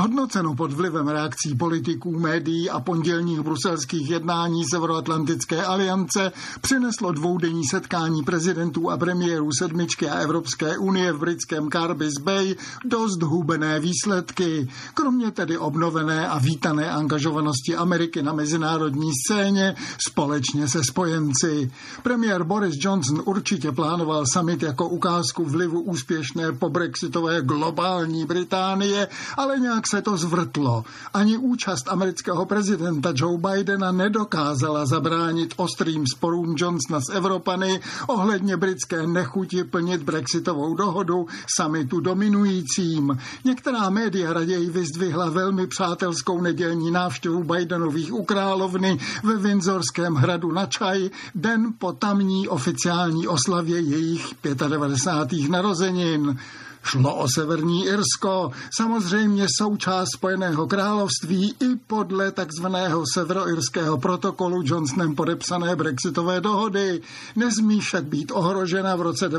Hodnoceno pod vlivem reakcí politiků, médií a pondělních bruselských jednání Severoatlantické aliance přineslo dvoudenní setkání prezidentů a premiérů sedmičky a Evropské unie v britském Carbis Bay dost hubené výsledky. Kromě tedy obnovené a vítané angažovanosti Ameriky na mezinárodní scéně společně se spojenci. Premiér Boris Johnson určitě plánoval summit jako ukázku vlivu úspěšné pobrexitové globální Británie, ale nějak se to zvrtlo. Ani účast amerického prezidenta Joe Bidena nedokázala zabránit ostrým sporům Johnsona s Evropany ohledně britské nechuti plnit brexitovou dohodu summitu dominujícím. Některá média raději vyzdvihla velmi přátelskou nedělní návštěvu Bidenových u královny ve Windsorském hradu na čaj den po tamní oficiální oslavě jejich 95. narozenin. Šlo o Severní Irsko, samozřejmě součást Spojeného království i podle takzvaného severoirského protokolu Johnsonem podepsané brexitové dohody. Nesmí však být ohrožena v roce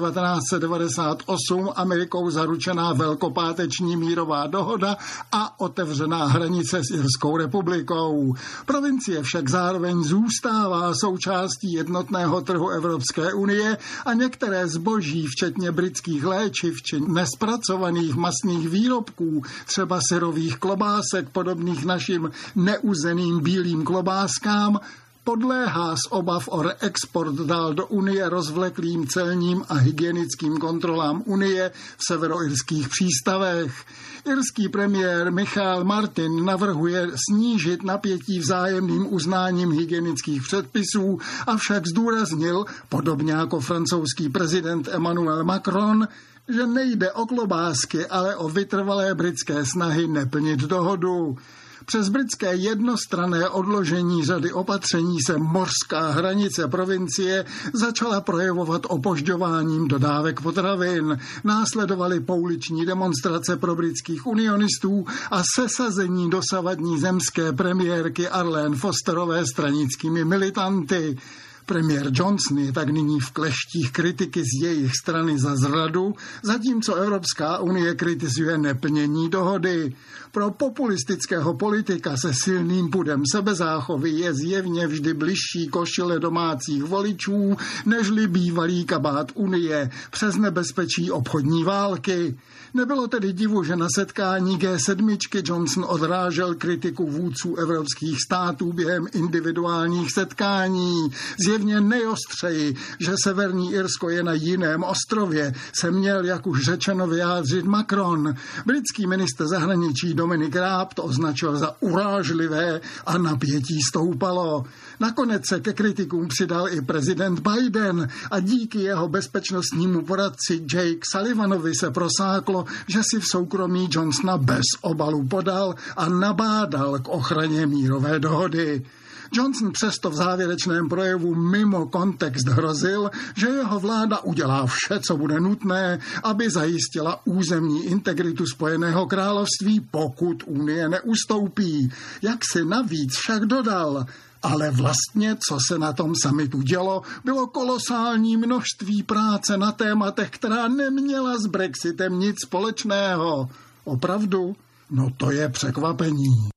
1998 Amerikou zaručená velkopáteční mírová dohoda a otevřená hranice s Irskou republikou. Provincie však zároveň zůstává součástí jednotného trhu Evropské unie a některé zboží, včetně britských léčiv či zpracovaných masných výrobků, třeba syrových klobásek podobných našim neuzeným bílým klobáskám, podléhá z obav o reexport dál do Unie rozvleklým celním a hygienickým kontrolám Unie v severoirských přístavech. Irský premiér Michael Martin navrhuje snížit napětí vzájemným uznáním hygienických předpisů, avšak zdůraznil, podobně jako francouzský prezident Emmanuel Macron, že nejde o klobásky, ale o vytrvalé britské snahy neplnit dohodu. Přes britské jednostranné odložení řady opatření se mořská hranice provincie začala projevovat opožďováním dodávek potravin. Následovaly pouliční demonstrace pro britských unionistů a sesazení dosavadní zemské premiérky Arlene Fosterové stranickými militanty. Premiér Johnson je tak nyní v kleštích kritiky z jejich strany za zradu, zatímco Evropská unie kritizuje neplnění dohody. Pro populistického politika se silným pudem sebezáchovy je zjevně vždy bližší košile domácích voličů, nežli bývalý kabát Unie přes nebezpečí obchodní války. Nebylo tedy divu, že na setkání G7 Johnson odrážel kritiku vůdců evropských států během individuálních setkání. Zjevně nejostřeji, že Severní Irsko je na jiném ostrově, se měl, jak už řečeno, vyjádřit Macron. Britský ministr zahraničí Dominic Raab to označil za urážlivé a napětí stoupalo. Nakonec se ke kritikům přidal i prezident Biden a díky jeho bezpečnostnímu poradci Jake Sullivanovi se prosáklo, že si v soukromí Johnsona bez obalu podal a nabádal k ochraně mírové dohody. Johnson přesto v závěrečném projevu mimo kontext hrozil, že jeho vláda udělá vše, co bude nutné, aby zajistila územní integritu Spojeného království, pokud Unie neustoupí. Jak si navíc však dodal, ale vlastně, co se na tom summitu dělo, bylo kolosální množství práce na tématech, která neměla s Brexitem nic společného. Opravdu? No to je překvapení.